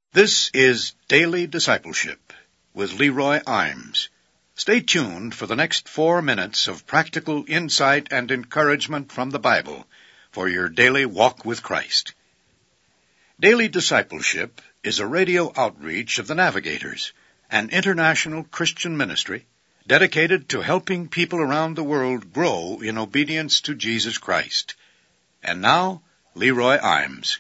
This is Daily Discipleship with Leroy Imes. Stay tuned for the next 4 minutes of practical insight and encouragement from the Bible for your daily walk with Christ. Daily Discipleship is a radio outreach of the Navigators, an international Christian ministry dedicated to helping people around the world grow in obedience to Jesus Christ. And now, Leroy Imes.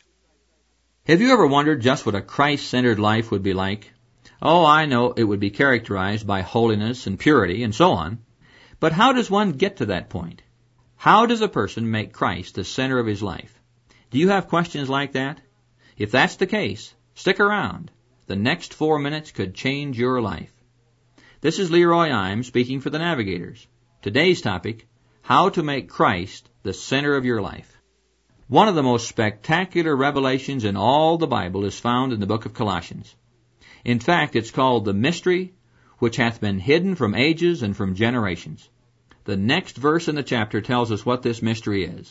Have you ever wondered just what a Christ-centered life would be like? Oh, I know it would be characterized by holiness and purity and so on. But how does one get to that point? How does a person make Christ the center of his life? Do you have questions like that? If that's the case, stick around. The next 4 minutes could change your life. This is Leroy Imes speaking for the Navigators. Today's topic, how to make Christ the center of your life. One of the most spectacular revelations in all the Bible is found in the book of Colossians. In fact, it's called the mystery which hath been hidden from ages and from generations. The next verse in the chapter tells us what this mystery is.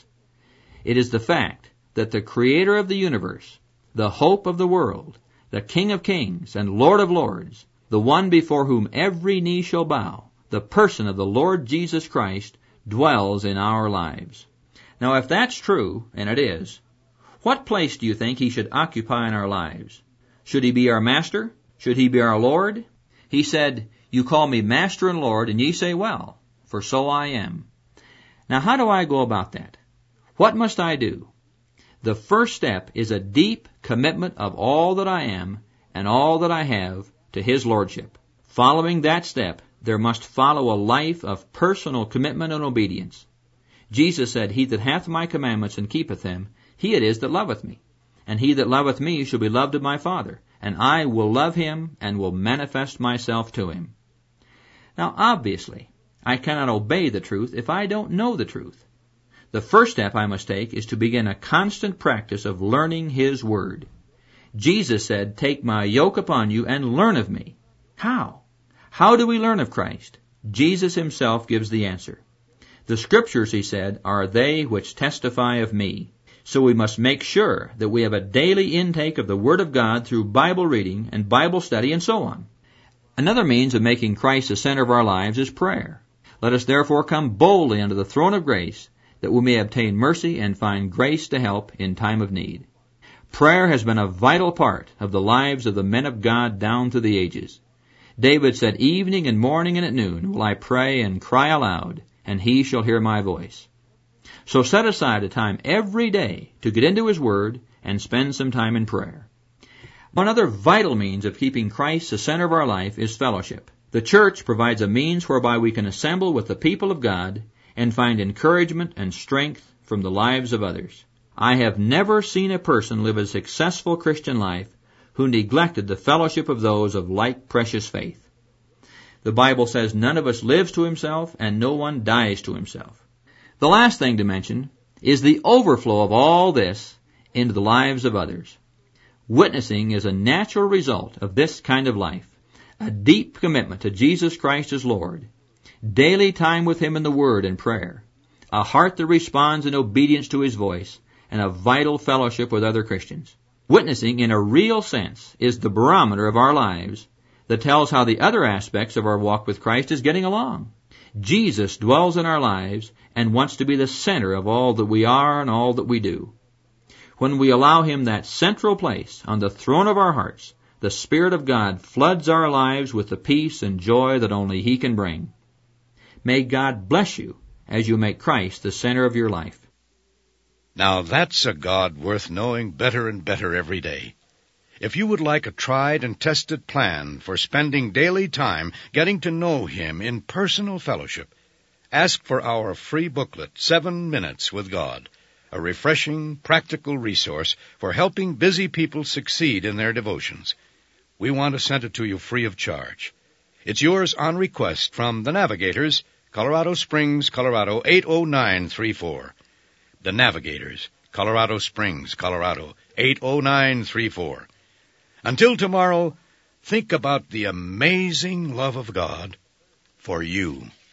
It is the fact that the Creator of the universe, the hope of the world, the King of kings and Lord of lords, the one before whom every knee shall bow, the person of the Lord Jesus Christ, dwells in our lives. Now, if that's true, and it is, what place do you think he should occupy in our lives? Should he be our master? Should he be our Lord? He said, "You call me master and Lord, and ye say, well, for so I am." Now, how do I go about that? What must I do? The first step is a deep commitment of all that I am and all that I have to his lordship. Following that step, there must follow a life of personal commitment and obedience. Jesus said, "He that hath my commandments and keepeth them, he it is that loveth me. And he that loveth me shall be loved of my Father, and I will love him and will manifest myself to him." Now, obviously, I cannot obey the truth if I don't know the truth. The first step I must take is to begin a constant practice of learning his word. Jesus said, "Take my yoke upon you and learn of me." How? How do we learn of Christ? Jesus himself gives the answer. The Scriptures, he said, are they which testify of me. So we must make sure that we have a daily intake of the Word of God through Bible reading and Bible study and so on. Another means of making Christ the center of our lives is prayer. Let us therefore come boldly unto the throne of grace, that we may obtain mercy and find grace to help in time of need. Prayer has been a vital part of the lives of the men of God down through the ages. David said, "Evening and morning and at noon will I pray and cry aloud, and he shall hear my voice." So set aside a time every day to get into his word and spend some time in prayer. One other vital means of keeping Christ the center of our life is fellowship. The church provides a means whereby we can assemble with the people of God and find encouragement and strength from the lives of others. I have never seen a person live a successful Christian life who neglected the fellowship of those of like precious faith. The Bible says none of us lives to himself and no one dies to himself. The last thing to mention is the overflow of all this into the lives of others. Witnessing is a natural result of this kind of life. A deep commitment to Jesus Christ as Lord. Daily time with him in the Word and prayer. A heart that responds in obedience to his voice, and a vital fellowship with other Christians. Witnessing in a real sense is the barometer of our lives that tells how the other aspects of our walk with Christ is getting along. Jesus dwells in our lives and wants to be the center of all that we are and all that we do. When we allow him that central place on the throne of our hearts, the Spirit of God floods our lives with the peace and joy that only he can bring. May God bless you as you make Christ the center of your life. Now that's a God worth knowing better and better every day. If you would like a tried and tested plan for spending daily time getting to know him in personal fellowship, ask for our free booklet, 7 Minutes with God, a refreshing, practical resource for helping busy people succeed in their devotions. We want to send it to you free of charge. It's yours on request from the Navigators, Colorado Springs, Colorado 80934. The Navigators, Colorado Springs, Colorado 80934. Until tomorrow, think about the amazing love of God for you.